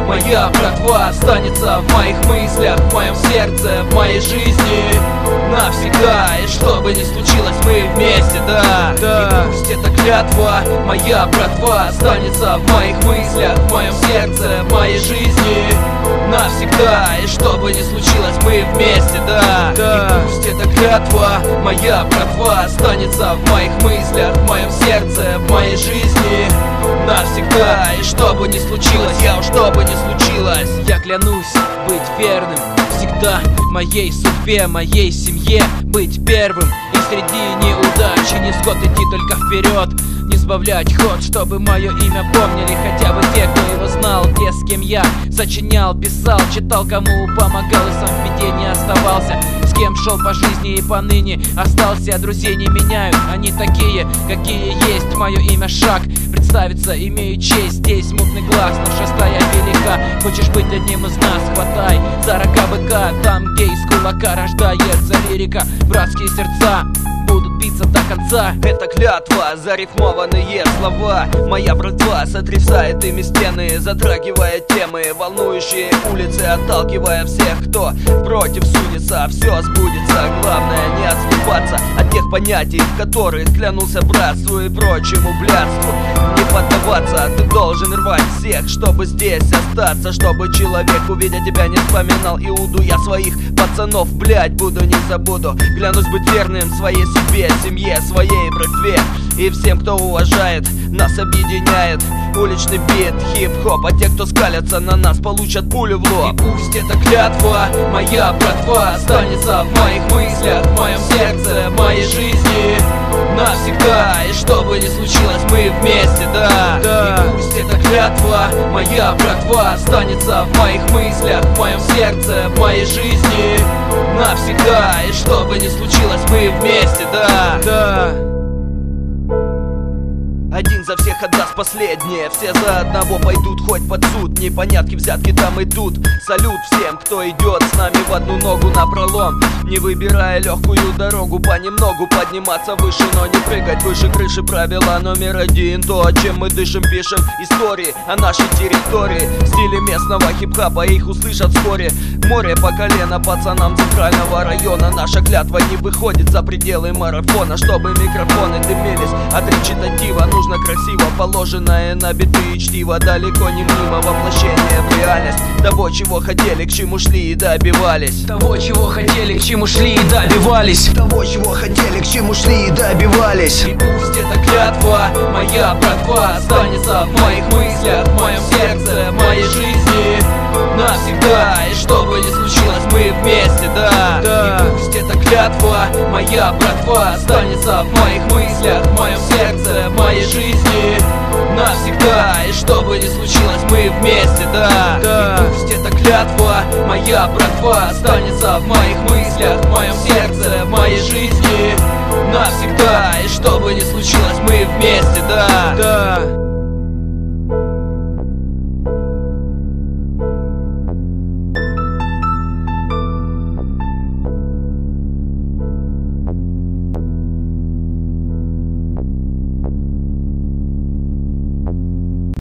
Моя братва останется в моих мыслях, в моем сердце, в моей жизни навсегда. И что бы ни случилось, мы вместе, да. И пусть эта клятва, моя братва останется в моих мыслях, в моем сердце, в моей жизни навсегда. И что бы ни случилось, мы вместе, да. И пусть эта клятва, моя братва останется в моих мыслях, в моем сердце, в моей жизни навсегда. И что бы ни случилось, что бы ни случилось, я клянусь быть верным всегда моей судьбе, моей семье, быть первым. И среди неудач и невзгод идти только вперед, не сбавлять ход, чтобы мое имя помнили хотя бы те, кто его знал. Те, с кем я сочинял, писал, читал, кому помогал и сам в беде не оставался. С кем шел по жизни и поныне остался. Друзей не меняют, они такие, какие есть. Мое имя шаг, представиться имею честь. Здесь мутный глаз, но шестая велика. Хочешь быть одним из нас, хватай за рога быка. Там, где из кулака рождается лирика, братские сердца будут биться до конца. Это клятва, зарифмованные слова. Моя братва сотрясает ими стены, затрагивая темы, волнующие улицы, отталкивая всех, кто против сунется. Все сбудется, главное не отступаться от тех понятий, в которых клялся братству и прочему блядству. Не поддаваться, ты должен рвать всех, чтобы здесь остаться, чтобы человек, увидя тебя, не вспоминал Иуду. Я своих пацанов, блядь, буду, не забуду. Клянусь быть верным своей себе, семье, своей братве и всем, кто уважает, нас объединяет уличный бит, хип-хоп. А те, кто скалятся на нас, получат пулю в лоб. И пусть эта клятва, моя братва останется в моих мыслях, в моем сердце, в моей жизни навсегда. И что бы ни случилось, мы вместе, да. И пусть эта клятва, моя братва останется в моих мыслях, в моем сердце, в моей жизни навсегда. И что бы ни случилось, мы вместе, да. Один за всех отдаст последнее, все за одного пойдут хоть под суд. Непонятки, взятки там идут. Салют всем, кто идет с нами в одну ногу напролом, не выбирая легкую дорогу, понемногу подниматься выше, но не прыгать выше крыши. Правило номер один: то, о чем мы дышим, пишем истории о нашей территории. В стиле местного хип-хапа их услышат вскоре. Море по колено пацанам центрального района. Наша клятва не выходит за пределы марафона, чтобы микрофоны дымились от речитатива. Нужно красиво положенное на биты и чтиво, далеко не мимо воплощение в реальность того, чего хотели, к чему шли и добивались. Того, чего хотели, к чему шли и добивались. Того, чего хотели, к чему шли и добивались. И пусть эта клятва, моя братва останется в моих мыслях, в моем сердце, в моей жизни навсегда. И что бы ни случилось, мы вместе, да. И пусть эта клятва, моя братва останется в моих мыслях, в моем сердце, в моей жизни навсегда. И что бы ни случилось, мы вместе, да. И пусть эта клятва, моя братва останется в моих мыслях, в моем сердце, в моей жизни навсегда. И что бы ни случилось, мы вместе, да.